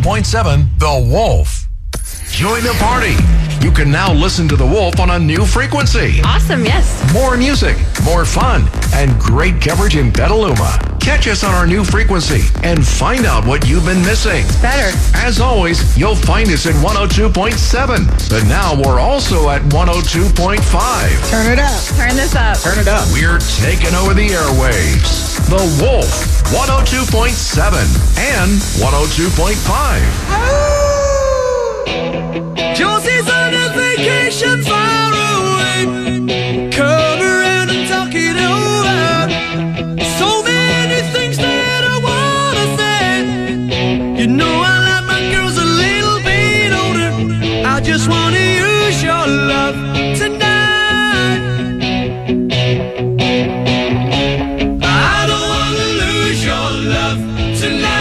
102.7 The Wolf. Join the party. You can now listen to The Wolf on a new frequency. Awesome, yes. More music, more fun, and great coverage in Petaluma. Catch us on our new frequency and find out what you've been missing. Better. As always, you'll find us at 102.7. But now we're also at 102.5. Turn it up. Turn this up. Turn it up. We're taking over the airwaves. The Wolf, 102.7 and 102.5. Josie's on a vacation far away. Come around and talk it over. So many things that I wanna say. You know I like my girls a little bit older. I just wanna use your love tonight. I don't wanna lose your love tonight.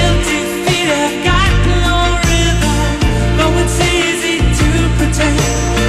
Guilty feet have got no rhythm, though it's easy to pretend.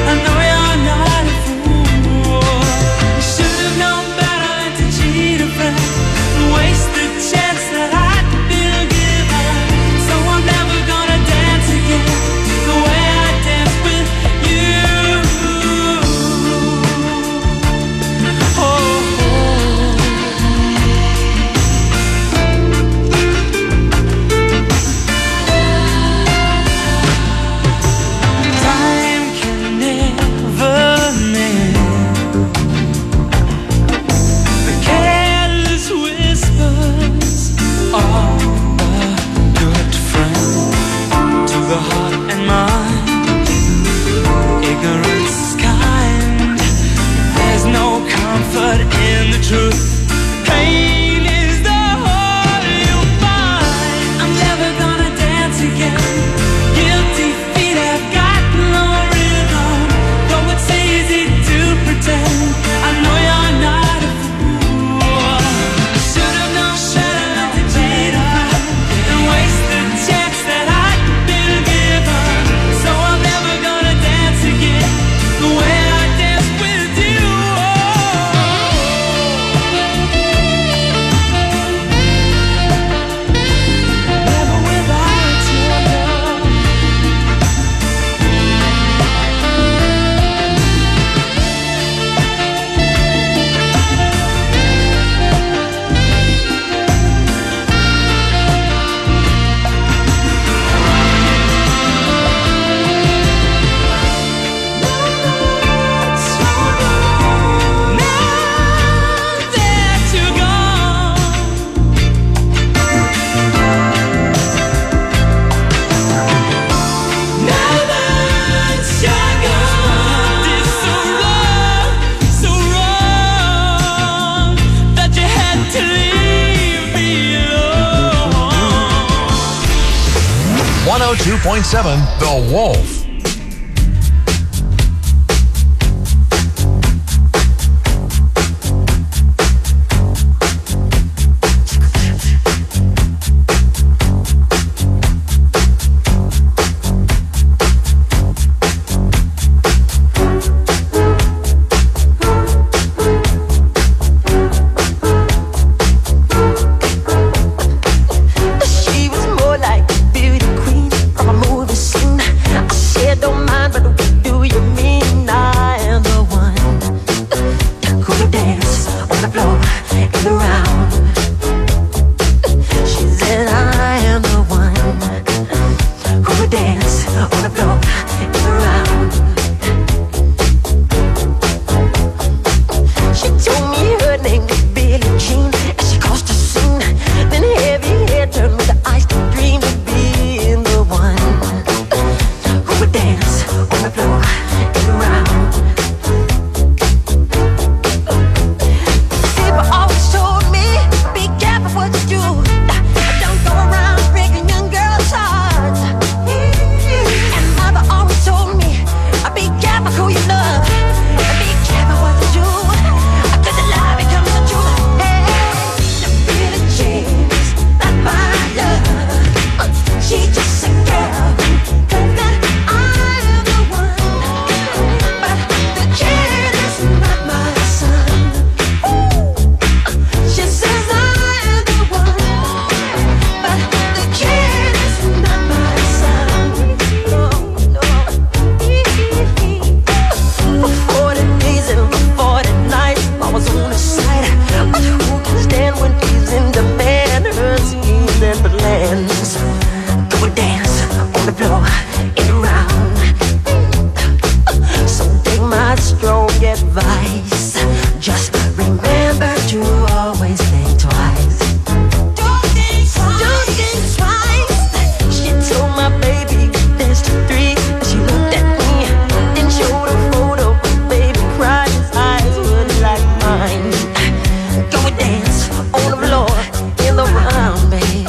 102.7 The Wolf. She was more like a beauty queen from a movie scene. I said, don't mind, but what do you mean? I am the one who will dance on the floor and around. She said, I am the one who will dance on the floor and around. She told me her name was Billie Jean, and she caused a scene. Then heavy hair turned with the ice to dream of being the one who would dance on the floor and around. People always told me, be careful what you do. Don't go around breaking young girls' hearts. And mother always told me, be careful who you love. Be careful what you do. Cause the lie becomes the truth. Hey, the Billie Jean's not my love. She's just a girl who thinks that I am the one. But the kid is not my son. She says I am the one. But the kid is not my son. No. For 40 days and for 40 nights I was on his side. But who can stand when he's in demand? Her schemes and plans. Go and dance on the floor and around. So take my strong advice. Just remember to always think twice. Don't think twice. She told my baby dance to 3. She looked at me, then showed a photo. Baby cried, his eyes were like mine. Go and dance on the floor in the round, babe.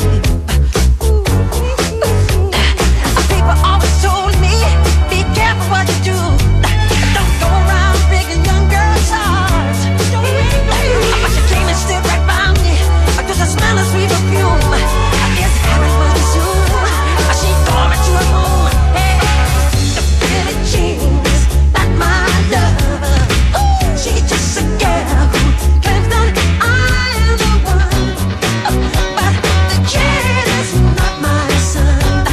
People always told me, be careful what you do. Don't go around breaking young girls' hearts. But she came and stood right by me. Just the smell of sweet perfume. I guess Harry must be soon. She called me to her room. Hey, the Billie Jean's not my love. She's just a girl who claims that I am the one. But the kid is not my son.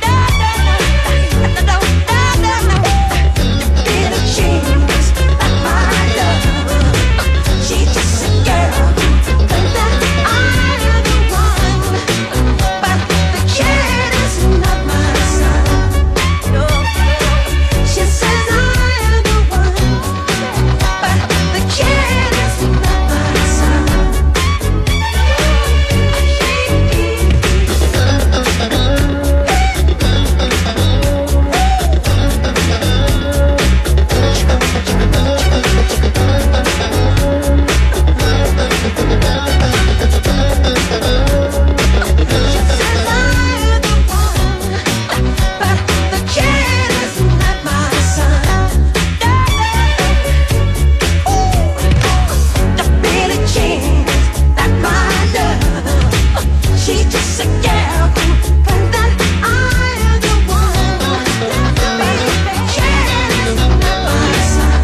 No. The Billie Jean's not my love. She's just a girl who claims that I am the one. But the kid is not my son. No. She says I am the one. But the kid is not my son. She's just a girl who claims that I am the one. The kid is not my son.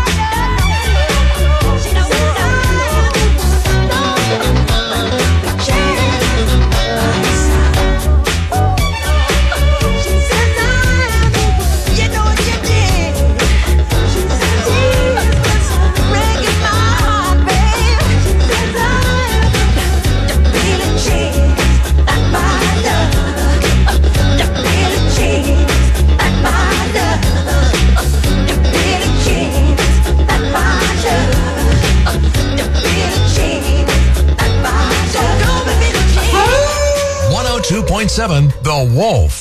She knows that I am the one. The kid is not my son. She says I am the one. You know what you did. She says he's breaking my heart, babe. She says I am the Billie Jean. Not my love. The Billie Jean's not my love. The Billie Jean's not my love. The Billie Jean's not my love. Go with Billie Jean. 102.7 The Wolf.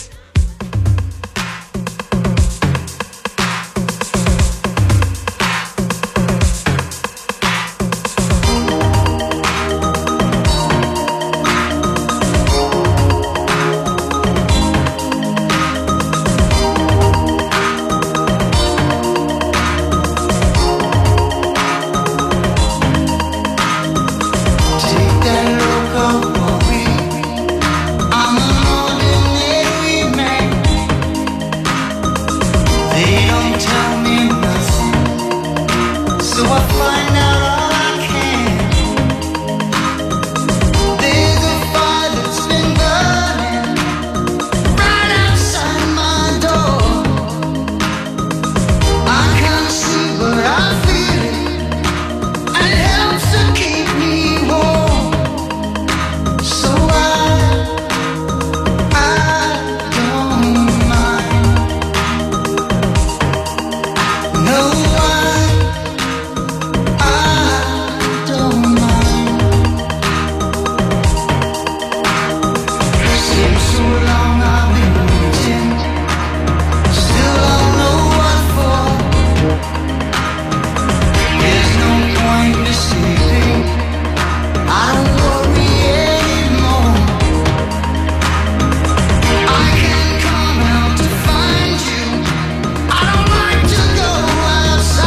Outside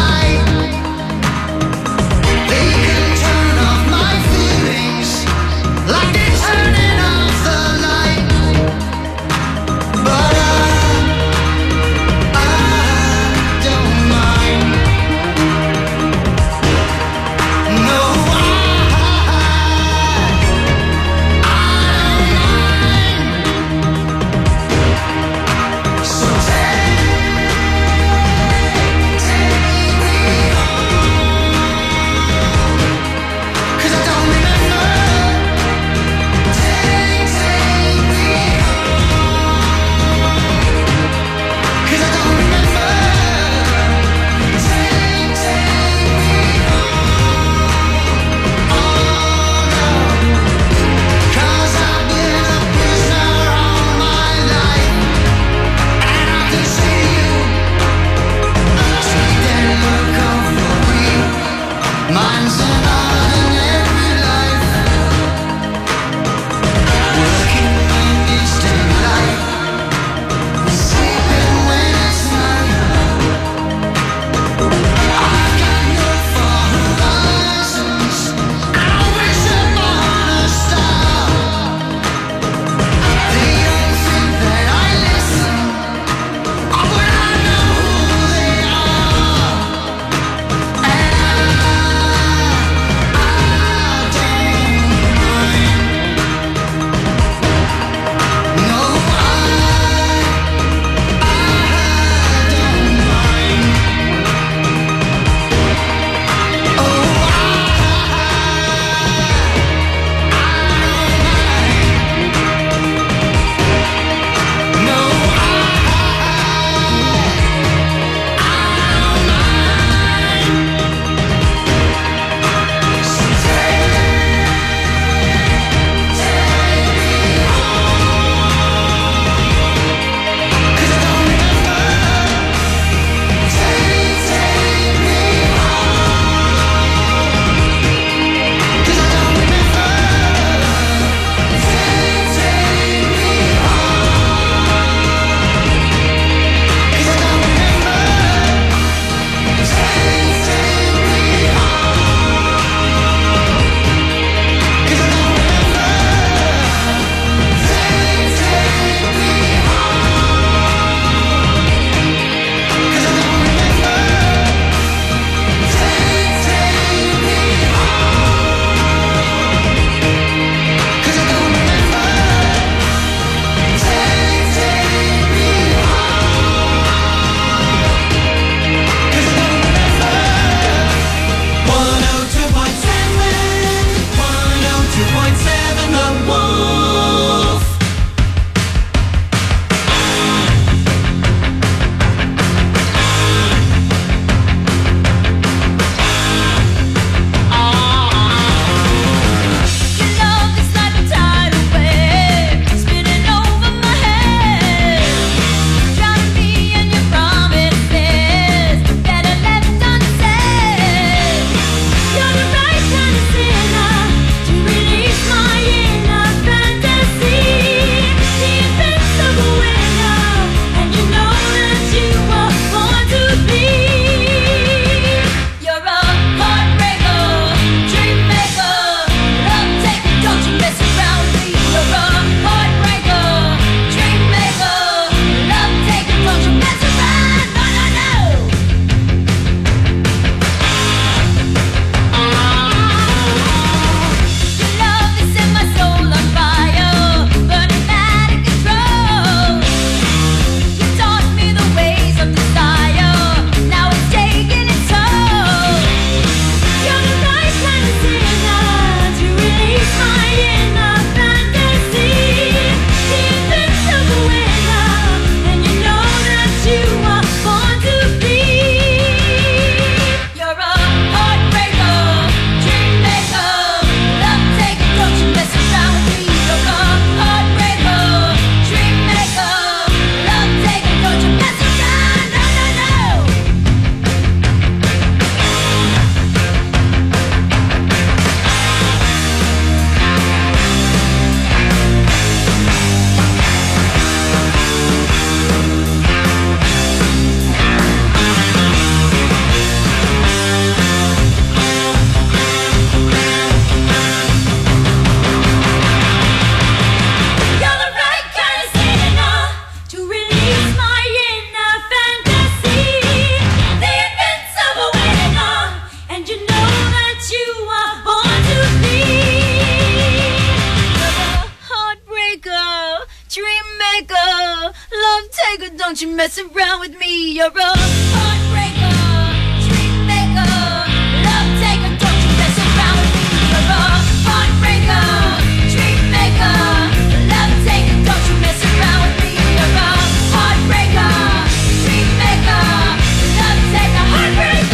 mess around with me. You're a heartbreaker, dream maker, love taker. Don't you mess around with me. You're a heartbreaker, dream maker, love taker. Don't you mess around with me. You're a heartbreaker, dream maker, love taker, heartbreaker.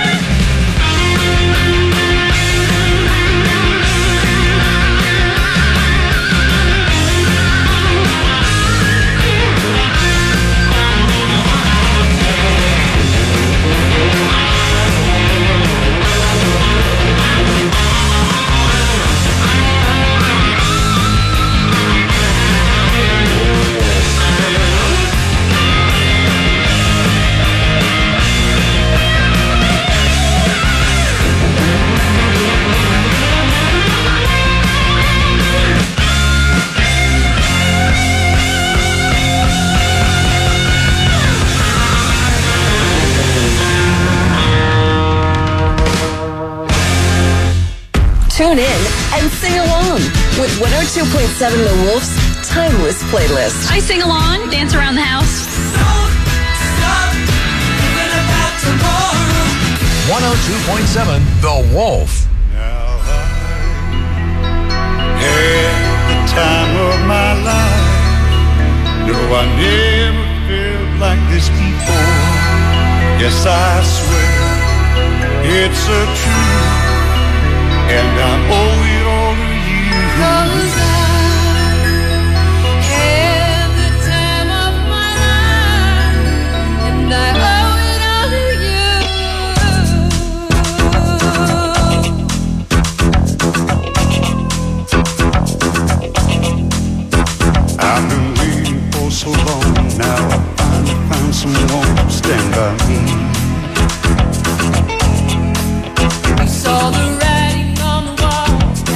Tune in and sing along with 102.7 The Wolf's Timeless Playlist. I sing along, dance around the house. Don't stop thinking about tomorrow. 102.7 The Wolf. Now I had the time of my life. No, I never felt like this before. Yes, I swear it's a truth, and I owe it all to you. 'Cause I had the time of my life, and I owe it all to you. I've been waiting for so long. Now I finally found someone to stand by me. We saw the writing on the wall.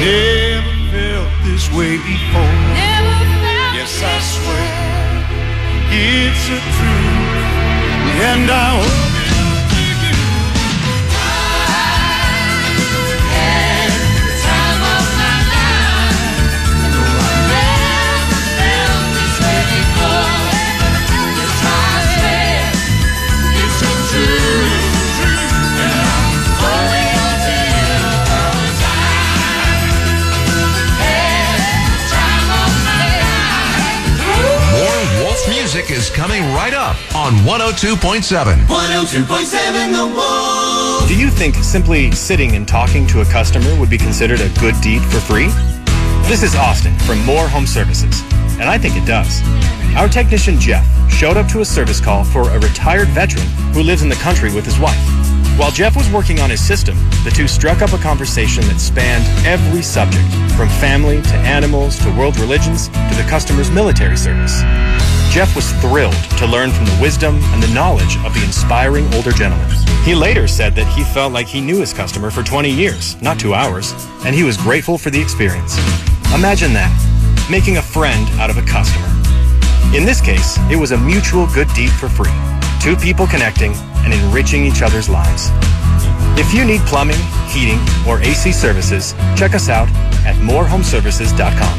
never felt this way before. Yes, I swear it's a truth, and I hope it'll take you. I had the time of my life. No, I never felt this way before. Yes, I swear it's a truth, and I'm holding on to you. 'Cause I had the time of my life. More Wolf music is coming right up on 102.7. 102.7 The Wolf. Do you think simply sitting and talking to a customer would be considered a good deed for free? This is Austin from Moore Home Services, and I think it does. Our technician Jeff showed up to a service call for a retired veteran who lives in the country with his wife. While Jeff was working on his system, the two struck up a conversation that spanned every subject, from family to animals to world religions to the customer's military service. Jeff was thrilled to learn from the wisdom and the knowledge of the inspiring older gentleman. He later said that he felt like he knew his customer for 20 years, not 2 hours, and he was grateful for the experience. Imagine that, making a friend out of a customer. In this case, it was a mutual good deed for free. Two people connecting and enriching each other's lives. If you need plumbing, heating, or AC services, check us out at morehomeservices.com.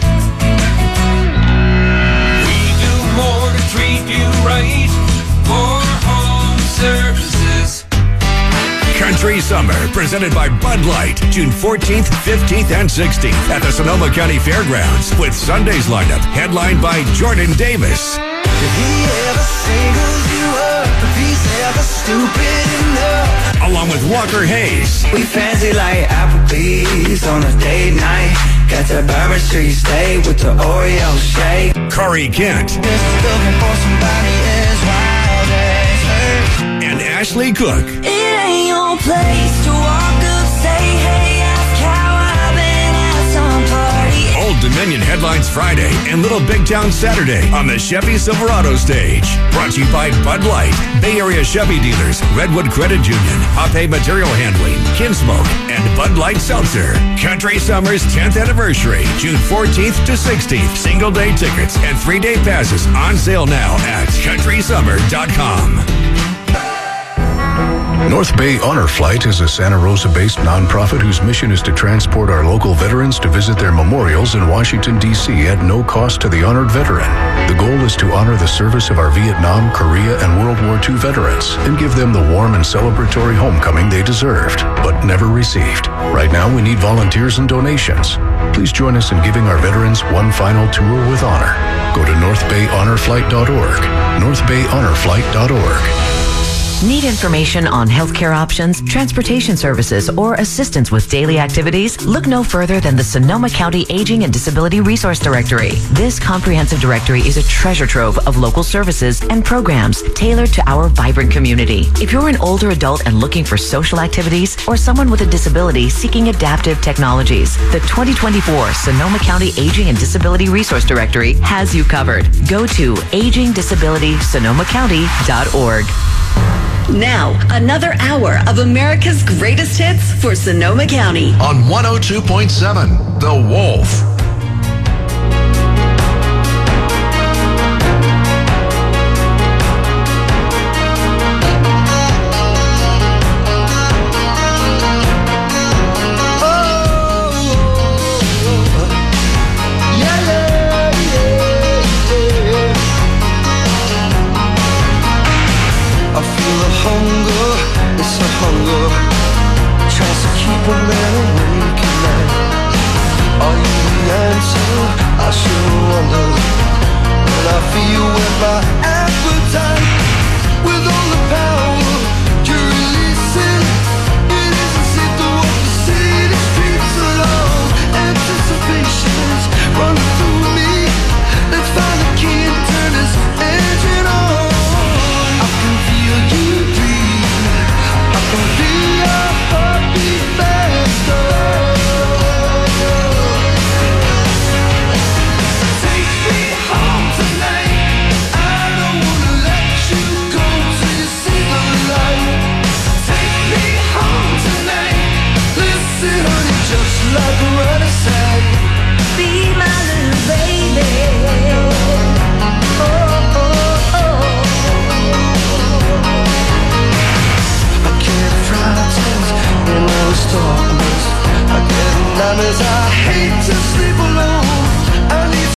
We do more to treat you right. More home services. Country Summer, presented by Bud Light, June 14th, 15th, and 16th at the Sonoma County Fairgrounds, with Sunday's lineup headlined by Jordan Davis. If he ever singles you up, if he's ever stupid enough. Along with Walker Hayes, We fancy like Applebee's on a date night. Got the Bourbon Street steak with the Oreo shake. Corey Kent, Just looking for somebody as wild as her. and Ashley Cook. It ain't your place to walk up, say, hey, ask how I've been at some party. Old Dominion headlines Friday and Little Big Town Saturday on the Chevy Silverado stage. Brought to you by Bud Light, Bay Area Chevy dealers, Redwood Credit Union, Hoppe Material Handling, Kinsmoke, and Bud Light Seltzer. Country Summer's 10th anniversary, June 14th to 16th. Single day tickets and 3-day passes on sale now at countrysummer.com. North Bay Honor Flight is a Santa Rosa-based nonprofit whose mission is to transport our local veterans to visit their memorials in Washington, D.C. at no cost to the honored veteran. The goal is to honor the service of our Vietnam, Korea, and World War II veterans and give them the warm and celebratory homecoming they deserved, but never received. Right now, we need volunteers and donations. Please join us in giving our veterans one final tour with honor. Go to northbayhonorflight.org, northbayhonorflight.org. Need information on healthcare options, transportation services, or assistance with daily activities? Look no further than the Sonoma County Aging and Disability Resource Directory. This comprehensive directory is a treasure trove of local services and programs tailored to our vibrant community. If you're an older adult and looking for social activities, or someone with a disability seeking adaptive technologies, the 2024 Sonoma County Aging and Disability Resource Directory has you covered. Go to agingdisabilitysonomacounty.org. Now, another hour of America's greatest hits for Sonoma County. On 102.7, The Wolf. It's a hunger, tries to keep a man awake at night. Are you the answer? I sure wonder. When I feel wet by